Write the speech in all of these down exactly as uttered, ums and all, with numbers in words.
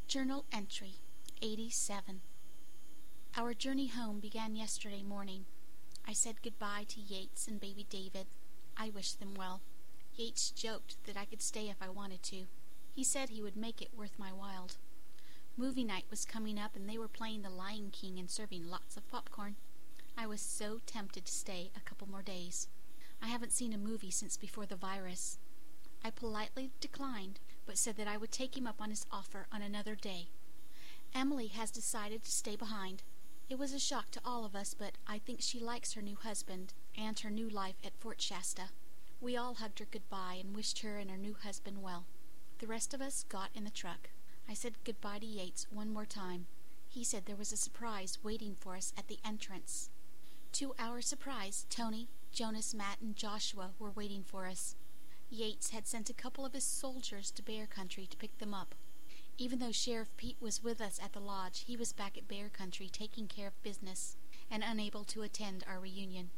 Journal entry eighty-seven. Our journey home began yesterday morning. I said goodbye to Yates and baby David. I wished them well. Yates joked that I could stay if I wanted to. He said he would make it worth my while. Movie night was coming up and they were playing The Lion King and serving lots of popcorn. I was so tempted to stay a couple more days. I haven't seen a movie since before the virus. I politely declined, but said that I would take him up on his offer on another day. Emily has decided to stay behind. It was a shock to all of us, but I think she likes her new husband and her new life at Fort Shasta. We all hugged her goodbye and wished her and her new husband well. The rest of us got in the truck. I said goodbye to Yates one more time. He said there was a surprise waiting for us at the entrance. To our surprise, Tony, Jonas, Matt, and Joshua were waiting for us. Yates had sent a couple of his soldiers to Bear Country to pick them up. Even though Sheriff Pete was with us at the lodge, he was back at Bear Country taking care of business and unable to attend our reunion.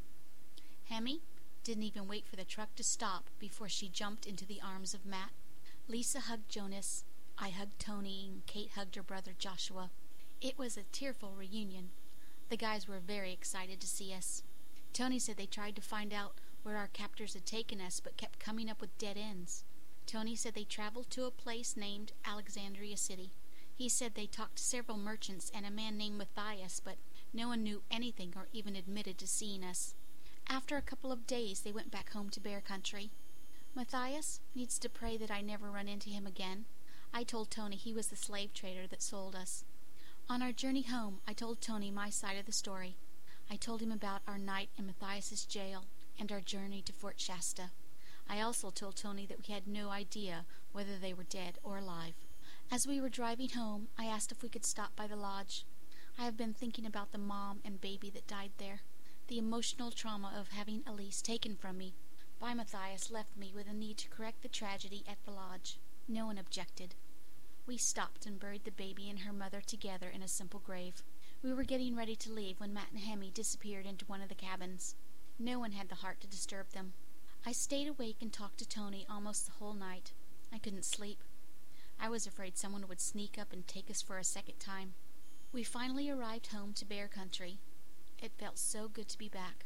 Hemi didn't even wait for the truck to stop before she jumped into the arms of Matt. Lisa hugged Jonas, I hugged Tony, and Kate hugged her brother Joshua. It was a tearful reunion. The guys were very excited to see us. Tony said they tried to find out where our captors had taken us, but kept coming up with dead ends. Tony said they traveled to a place named Alexandria City. He said they talked to several merchants and a man named Matthias, but no one knew anything or even admitted to seeing us. After a couple of days, they went back home to Bear Country. Matthias needs to pray that I never run into him again. I told Tony he was the slave trader that sold us. On our journey home, I told Tony my side of the story. I told him about our night in Matthias's jail and our journey to Fort Shasta. I also told Tony that we had no idea whether they were dead or alive. As we were driving home, I asked if we could stop by the lodge. I have been thinking about the mom and baby that died there. The emotional trauma of having Elise taken from me by Matthias left me with a need to correct the tragedy at the lodge. No one objected. We stopped and buried the baby and her mother together in a simple grave. We were getting ready to leave when Matt and Hemi disappeared into one of the cabins. No one had the heart to disturb them. I stayed awake and talked to Tony almost the whole night. I couldn't sleep. I was afraid someone would sneak up and take us for a second time. We finally arrived home to Bear Country. It felt so good to be back.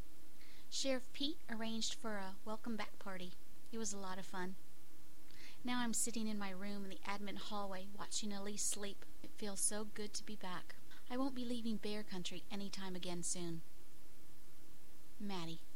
Sheriff Pete arranged for a welcome back party. It was a lot of fun. Now I'm sitting in my room in the admin hallway watching Elise sleep. It feels so good to be back. I won't be leaving Bear Country any time again soon. Maddie.